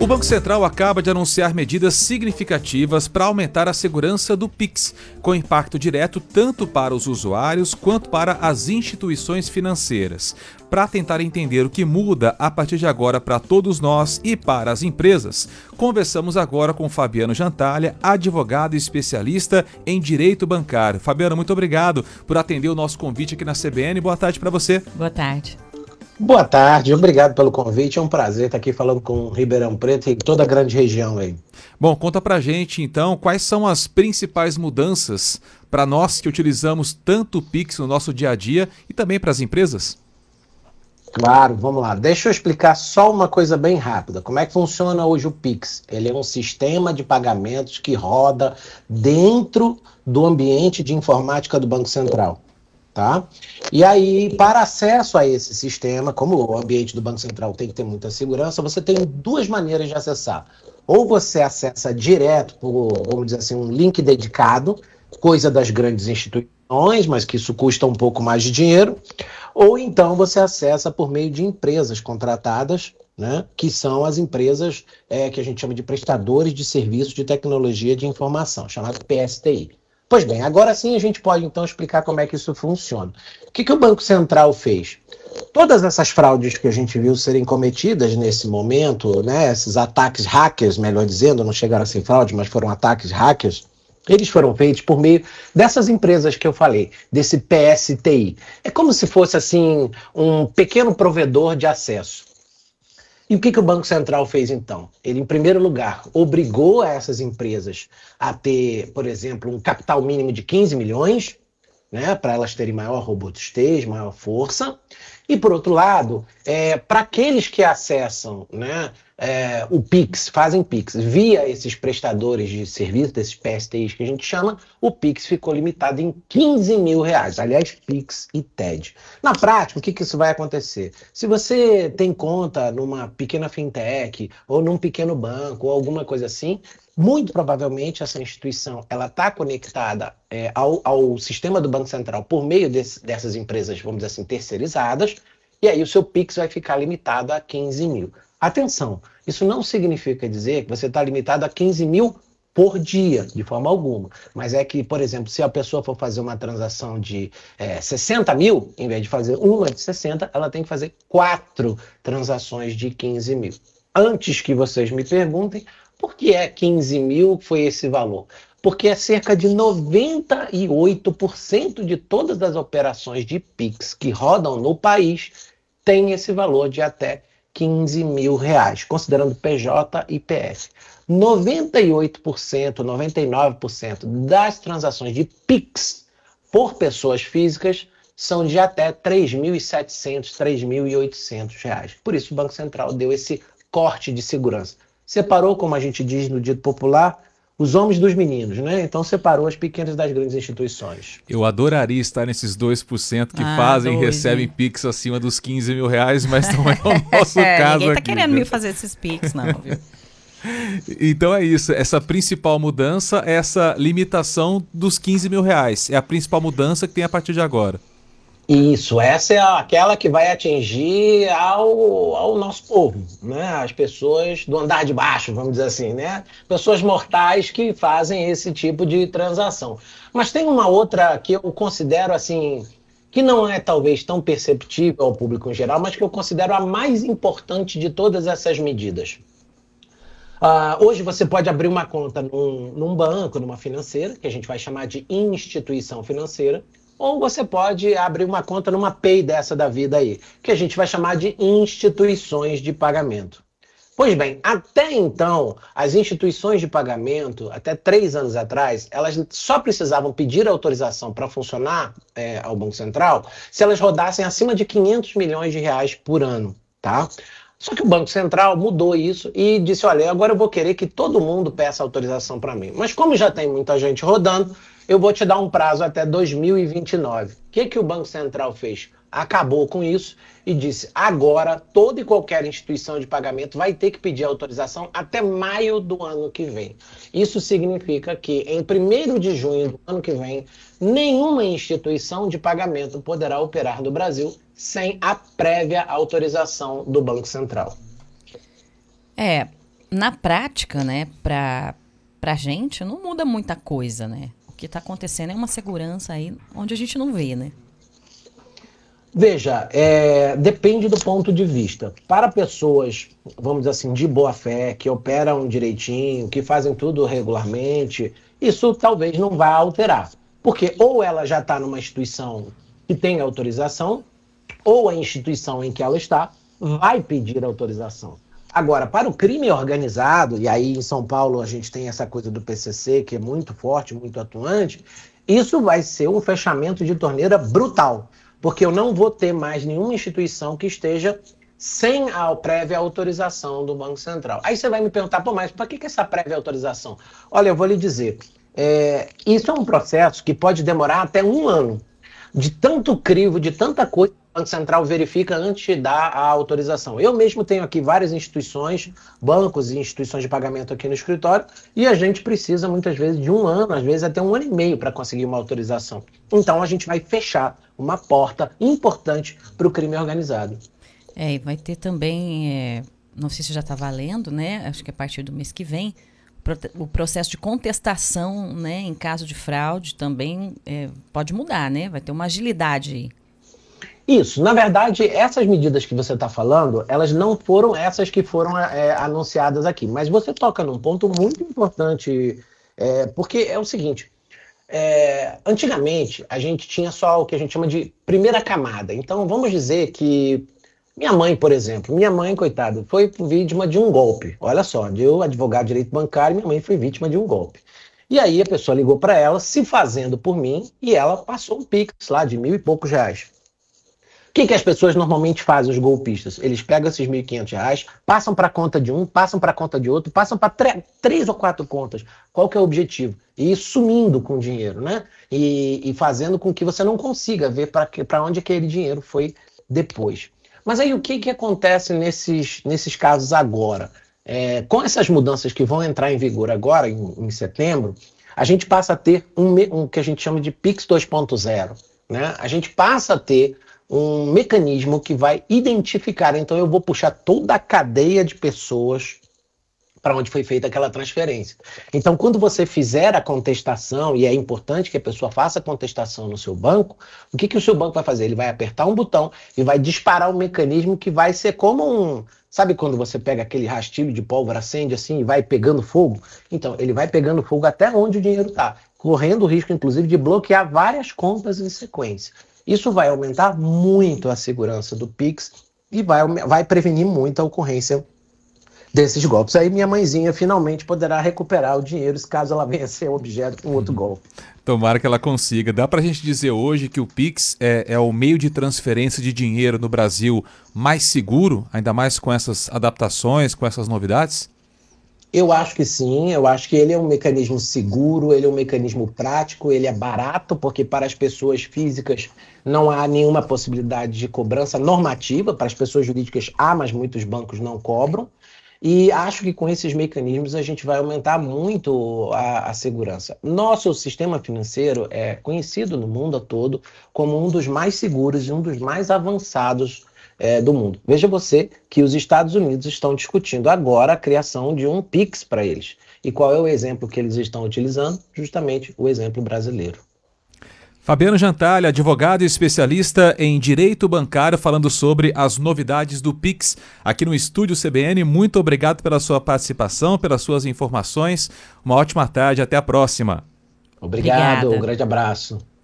O Banco Central acaba de anunciar medidas significativas para aumentar a segurança do Pix, com impacto direto tanto para os usuários quanto para as instituições financeiras. Para tentar entender o que muda a partir de agora para todos nós e para as empresas, conversamos agora com Fabiano Jantalha, advogado e especialista em direito bancário. Fabiano, muito obrigado por atender o nosso convite aqui na CBN. Boa tarde para você. Boa tarde. Boa tarde, obrigado pelo convite, é um prazer estar aqui falando com Ribeirão Preto e toda a grande região aí. Bom, conta pra gente então quais são as principais mudanças para nós que utilizamos tanto o Pix no nosso dia a dia e também para as empresas? Claro, vamos lá, deixa eu explicar só uma coisa bem rápida. Como é que funciona hoje o Pix? Ele é um sistema de pagamentos que roda dentro do ambiente de informática do Banco Central. Tá? E aí, para acesso a esse sistema, como o ambiente do Banco Central tem que ter muita segurança, você tem duas maneiras de acessar. Ou você acessa direto por, vamos dizer assim, um link dedicado, coisa das grandes instituições, mas que isso custa um pouco mais de dinheiro, ou então você acessa por meio de empresas contratadas, né, que são as empresas que a gente chama de prestadores de serviços de tecnologia de informação, chamado PSTI. Pois bem, agora sim a gente pode então explicar como é que isso funciona. O que o Banco Central fez? Todas essas fraudes que a gente viu serem cometidas nesse momento, né, esses ataques hackers, melhor dizendo, não chegaram a ser fraude, mas foram ataques hackers, eles foram feitos por meio dessas empresas que eu falei, desse PSTI. É como se fosse assim um pequeno provedor de acesso. E o que o Banco Central fez então? Ele, em primeiro lugar, obrigou essas empresas a ter, por exemplo, um capital mínimo de 15 milhões, né, para elas terem maior robustez, maior força. E, por outro lado, para aqueles que acessam, né, o Pix, fazem Pix via esses prestadores de serviço, desses PSTIs que a gente chama, o Pix ficou limitado em 15 mil reais. Aliás, Pix e TED. Na prática, o que isso vai acontecer? Se você tem conta numa pequena fintech, ou num pequeno banco, ou alguma coisa assim, muito provavelmente essa instituição ela está conectada ao sistema do Banco Central por meio dessas empresas, vamos dizer assim, terceirizadas, e aí o seu Pix vai ficar limitado a 15 mil. Atenção, isso não significa dizer que você está limitado a 15 mil por dia, de forma alguma. Mas é que, por exemplo, se a pessoa for fazer uma transação de 60 mil, em vez de fazer uma de 60, ela tem que fazer 4 transações de 15 mil. Antes que vocês me perguntem, por que é 15 mil foi esse valor? Porque é cerca de 98% de todas as operações de Pix que rodam no país tem esse valor de até 15 mil reais, considerando PJ e PF. 98%, 99% das transações de Pix por pessoas físicas são de até R$ 3.700, R$ 3.800. Por isso o Banco Central deu esse corte de segurança. Separou, como a gente diz no dito popular, os homens dos meninos, né? Então separou as pequenas das grandes instituições. Eu adoraria estar nesses 2% que fazem e recebem Pix acima dos 15 mil reais, mas não é o nosso caso ninguém tá aqui, querendo né? me fazer esses Pix, não, viu? Então é isso, essa principal mudança, essa limitação dos 15 mil reais, é a principal mudança que tem a partir de agora. Isso, essa é aquela que vai atingir ao nosso povo, né? As pessoas do andar de baixo, vamos dizer assim, né? Pessoas mortais que fazem esse tipo de transação. Mas tem uma outra que eu considero assim, que não é talvez tão perceptível ao público em geral, mas que eu considero a mais importante de todas essas medidas. Hoje você pode abrir uma conta num banco, numa financeira, que a gente vai chamar de instituição financeira, ou você pode abrir uma conta numa Pay dessa da vida aí, que a gente vai chamar de instituições de pagamento. Pois bem, até então, as instituições de pagamento, até 3 anos atrás, elas só precisavam pedir autorização para funcionar ao Banco Central se elas rodassem acima de 500 milhões de reais por ano, tá? Só que o Banco Central mudou isso e disse, olha, agora eu vou querer que todo mundo peça autorização para mim. Mas como já tem muita gente rodando, eu vou te dar um prazo até 2029. O que o Banco Central fez? Acabou com isso e disse, agora toda e qualquer instituição de pagamento vai ter que pedir autorização até maio do ano que vem. Isso significa que em 1º de junho do ano que vem, nenhuma instituição de pagamento poderá operar no Brasil sem a prévia autorização do Banco Central. Na prática, né, pra gente, não muda muita coisa, né? O que está acontecendo é uma segurança aí onde a gente não vê, né? Veja, depende do ponto de vista. Para pessoas, vamos dizer assim, de boa fé, que operam direitinho, que fazem tudo regularmente, isso talvez não vá alterar. Porque ou ela já está numa instituição que tem autorização, ou a instituição em que ela está vai pedir autorização. Agora, para o crime organizado, e aí em São Paulo a gente tem essa coisa do PCC, que é muito forte, muito atuante, isso vai ser um fechamento de torneira brutal. Porque eu não vou ter mais nenhuma instituição que esteja sem a prévia autorização do Banco Central. Aí você vai me perguntar, pô, mas para que essa prévia autorização? Olha, eu vou lhe dizer, isso é um processo que pode demorar até 1 ano, de tanto crivo, de tanta coisa que o Banco Central verifica antes de dar a autorização. Eu mesmo tenho aqui várias instituições, bancos e instituições de pagamento aqui no escritório, e a gente precisa muitas vezes de 1 ano, às vezes até 1 ano e meio para conseguir uma autorização. Então a gente vai fechar uma porta importante para o crime organizado. E vai ter também, não sei se já está valendo, né? Acho que a partir do mês que vem, o processo de contestação, né, em caso de fraude também pode mudar, né? Vai ter uma agilidade aí. Isso, na verdade, essas medidas que você está falando, elas não foram essas que foram anunciadas aqui. Mas você toca num ponto muito importante, porque é o seguinte, antigamente a gente tinha só o que a gente chama de primeira camada. Então vamos dizer que minha mãe, por exemplo, coitada, foi vítima de um golpe. Olha só, eu, advogado de direito bancário, minha mãe foi vítima de um golpe. E aí a pessoa ligou para ela, se fazendo por mim, e ela passou um Pix lá de R$1.000 e poucos. O que as pessoas normalmente fazem, os golpistas? Eles pegam esses R$1.500, passam para a conta de um, passam para a conta de outro, passam para 3 ou 4 contas. Qual que é o objetivo? Ir sumindo com o dinheiro, né? E fazendo com que você não consiga ver para onde aquele dinheiro foi depois. Mas aí o que acontece nesses casos agora? Com essas mudanças que vão entrar em vigor agora, em setembro, a gente passa a ter um que a gente chama de Pix 2.0. Né? A gente passa a ter um mecanismo que vai identificar, então eu vou puxar toda a cadeia de pessoas para onde foi feita aquela transferência. Então, quando você fizer a contestação, e é importante que a pessoa faça a contestação no seu banco, o que o seu banco vai fazer? Ele vai apertar um botão e vai disparar um mecanismo que vai ser como sabe quando você pega aquele rastilho de pólvora, acende assim e vai pegando fogo? Então, ele vai pegando fogo até onde o dinheiro está, correndo o risco, inclusive, de bloquear várias contas em sequência. Isso vai aumentar muito a segurança do Pix e vai prevenir muito a ocorrência desses golpes. Aí minha mãezinha finalmente poderá recuperar o dinheiro caso ela venha a ser objeto de um outro golpe. Tomara que ela consiga. Dá pra gente dizer hoje que o Pix é o meio de transferência de dinheiro no Brasil mais seguro, ainda mais com essas adaptações, com essas novidades? Eu acho que sim, eu acho que ele é um mecanismo seguro, ele é um mecanismo prático, ele é barato, porque para as pessoas físicas não há nenhuma possibilidade de cobrança normativa, para as pessoas jurídicas há, mas muitos bancos não cobram. E acho que com esses mecanismos a gente vai aumentar muito a segurança. Nosso sistema financeiro é conhecido no mundo todo como um dos mais seguros e um dos mais avançados do mundo. Veja você que os Estados Unidos estão discutindo agora a criação de um Pix para eles. E qual é o exemplo que eles estão utilizando? Justamente o exemplo brasileiro. Fabiano Jantalha, advogado e especialista em direito bancário, falando sobre as novidades do Pix aqui no Estúdio CBN. Muito obrigado pela sua participação, pelas suas informações. Uma ótima tarde, até a próxima. Obrigado, um grande abraço.